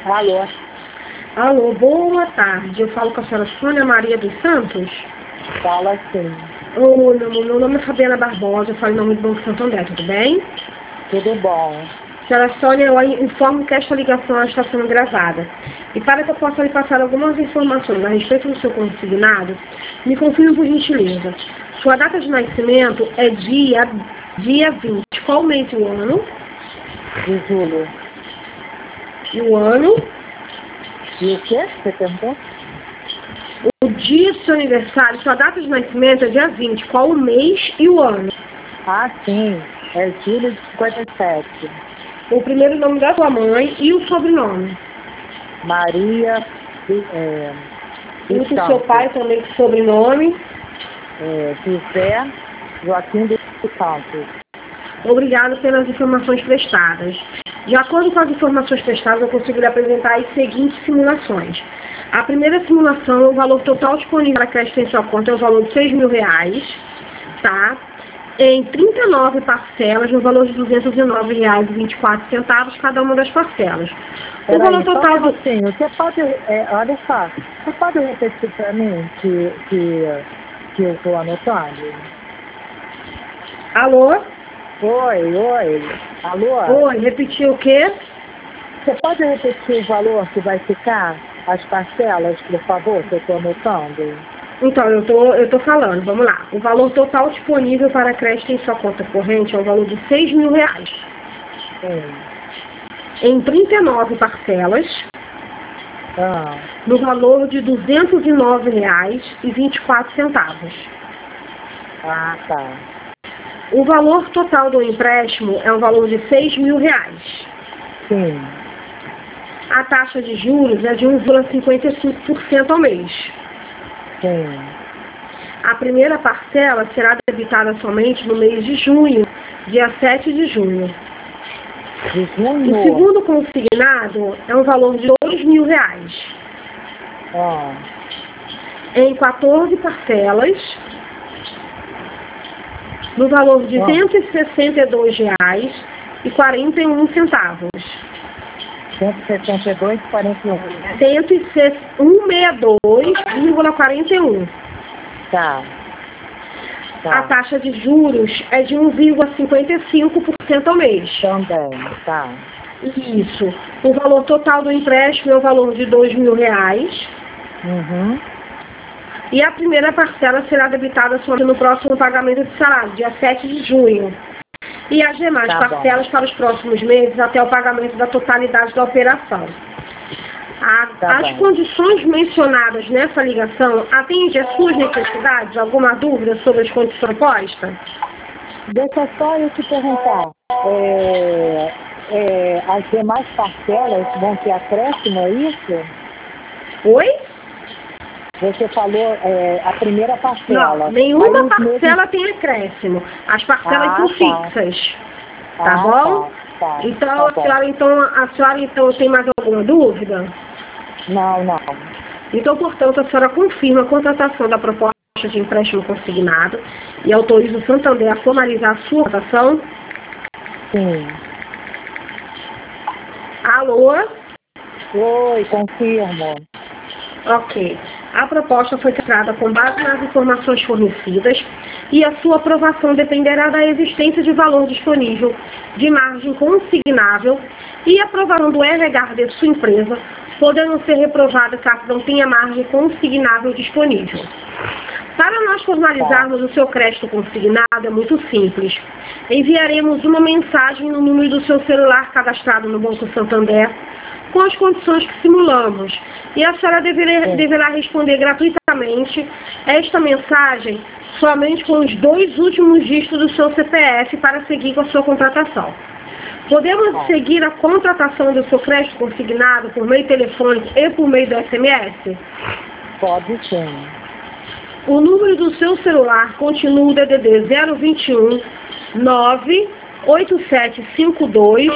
Alô? Alô, boa tarde. Eu falo com a senhora Sônia Maria dos Santos. Fala sim. Oi, meu nome é Fabiana Barbosa, eu falo em nome do Banco Santander, tudo bem? Tudo bom. Senhora Sônia, eu informo que esta ligação está sendo gravada. E para que eu possa lhe passar algumas informações a respeito do seu consignado, me confirme por gentileza. Sua data de nascimento é dia 20. Qual mês e o ano? De julho. E o ano? E o quê? Você perguntou? O dia do seu aniversário, sua data de nascimento é dia 20. Qual o mês e o ano? Ah, sim. É julho de 57. O primeiro nome da sua mãe e o sobrenome. Maria E o do seu pai também com sobrenome. José Joaquim dos Santos. Obrigado pelas informações prestadas. De acordo com as informações prestadas, eu consigo lhe apresentar as seguintes simulações. A primeira simulação, o valor total disponível para crédito em sua conta é o valor de R$6.000, tá? Em 39 parcelas, no valor de R$209,24, cada uma das parcelas. O valor total do... Você pode, olha só, você pode repetir para mim que eu estou anotando? Alô? Oi. Alô? Oi, repetiu o quê? Você pode repetir o valor que vai ficar, as parcelas, por favor, que eu estou anotando? Então, eu tô falando, vamos lá. O valor total disponível para crédito em sua conta corrente é o valor de R$6.000. Sim. Em 39 parcelas, no valor de R$209,24. Ah, tá. O valor total do empréstimo é um valor de R$6.000. Sim. A taxa de juros é de 1,55% ao mês. Sim. A primeira parcela será debitada somente no mês de junho, dia 7 de junho. De junho? O segundo consignado é um valor de R$2.000. Em 14 parcelas, no valor de R$162,41. 162,41. 162,41. Tá. A taxa de juros é de 1,55% ao mês. Também, tá. Isso. O valor total do empréstimo é o valor de R$2.000. Uhum. E a primeira parcela será debitada somente no próximo pagamento de salário, dia 7 de junho. E as demais parcelas para os próximos meses até o pagamento da totalidade da operação. As condições mencionadas nessa ligação atendem às suas necessidades? Alguma dúvida sobre as condições postas? Deixa só eu te perguntar. As demais parcelas vão ter acréscimo, é isso? Oi? Você falou a primeira parcela. Não, nenhuma parcela tem acréscimo. As parcelas são fixas. Tá bom? Tá. Então, a senhora tem mais alguma dúvida? Não. Então, portanto, a senhora confirma a contratação da proposta de empréstimo consignado e autoriza o Santander a formalizar a sua contratação? Sim. Alô? Oi, confirmo. Ok. A proposta foi criada com base nas informações fornecidas e a sua aprovação dependerá da existência de valor disponível de margem consignável e aprovação do RH de sua empresa, podendo ser reprovada caso não tenha margem consignável disponível. Para nós formalizarmos o seu crédito consignado é muito simples. Enviaremos uma mensagem no número do seu celular cadastrado no Banco Santander com as condições que simulamos. E a senhora deverá responder gratuitamente esta mensagem somente com os 2 últimos dígitos do seu CPF para seguir com a sua contratação. Podemos seguir a contratação do seu crédito consignado por meio telefônico e por meio do SMS? Pode sim. O número do seu celular continua o DDD 021 98752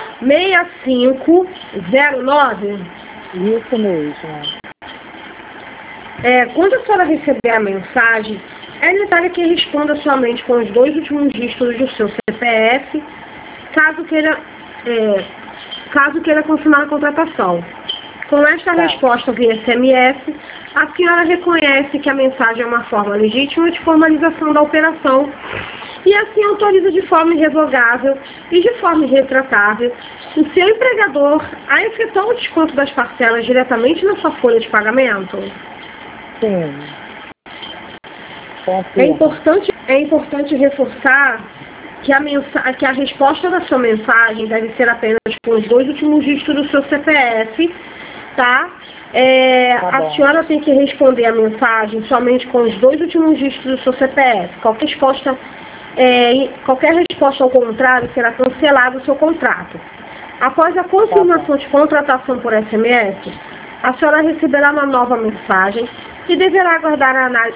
6509. Isso mesmo. Quando a senhora receber a mensagem, é necessário que responda somente com os 2 últimos dígitos do seu CPF, caso queira confirmar a contratação. Com esta resposta via SMS, a senhora reconhece que a mensagem é uma forma legítima de formalização da operação e assim autoriza de forma irrevogável e de forma irretratável o seu empregador a efetuar o desconto das parcelas diretamente na sua folha de pagamento? Sim. É importante reforçar que a resposta da sua mensagem deve ser apenas com os 2 últimos dígitos do seu CPF, tá? A senhora tem que responder a mensagem somente com os 2 últimos dígitos do seu CPF. Qualquer resposta ao contrário será cancelado o seu contrato. Após a confirmação de contratação por SMS, a senhora receberá uma nova mensagem e deverá aguardar a análise.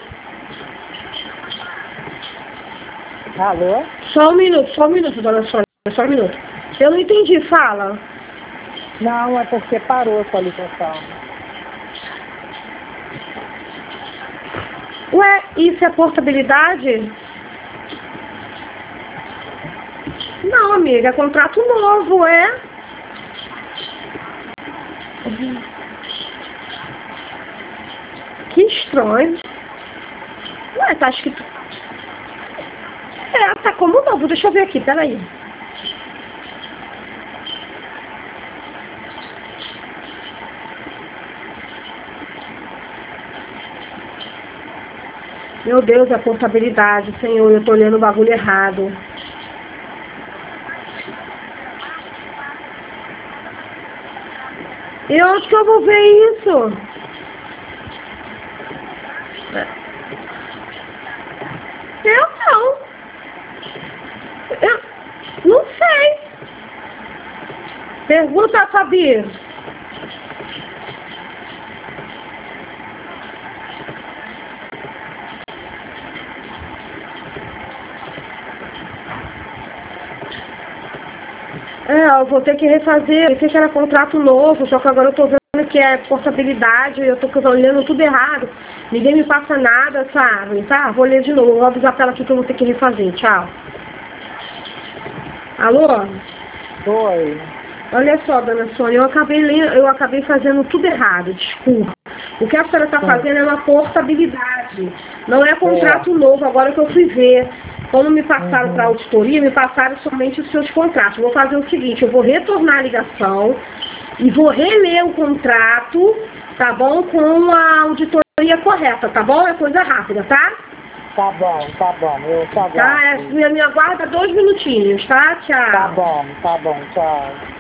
Alô? Só um minuto, dona Sônia, só um minuto. Eu não entendi, fala. Não, é porque parou a sua ligação. Ué, isso é portabilidade? Não, amiga, é contrato novo, é? Que estranho. Ué, tá escrito... tá como novo, deixa eu ver aqui, peraí. Meu Deus, é portabilidade, senhor, eu tô olhando o bagulho errado. E onde que eu vou ver isso? Eu não sei. Pergunta a Fabi. Eu vou ter que refazer. Eu pensei que era contrato novo, só que agora eu tô vendo que é portabilidade, eu tô olhando tudo errado. Ninguém me passa nada, sabe? Tá? Vou ler de novo, vou avisar pra ela aqui que eu vou ter que refazer. Tchau. Alô? Oi. Olha só, dona Sônia, eu acabei fazendo tudo errado, desculpa. O que a senhora está fazendo é uma portabilidade, não é contrato novo, agora que eu fui ver. Quando me passaram para a auditoria, me passaram somente os seus contratos. Vou fazer o seguinte, eu vou retornar a ligação e vou reler o contrato, tá bom? Com a auditoria correta, tá bom? É coisa rápida, tá? Tá bom, eu te aguardo. Tá, me aguarda 2 minutinhos, tá? Tchau. Tá bom, tchau.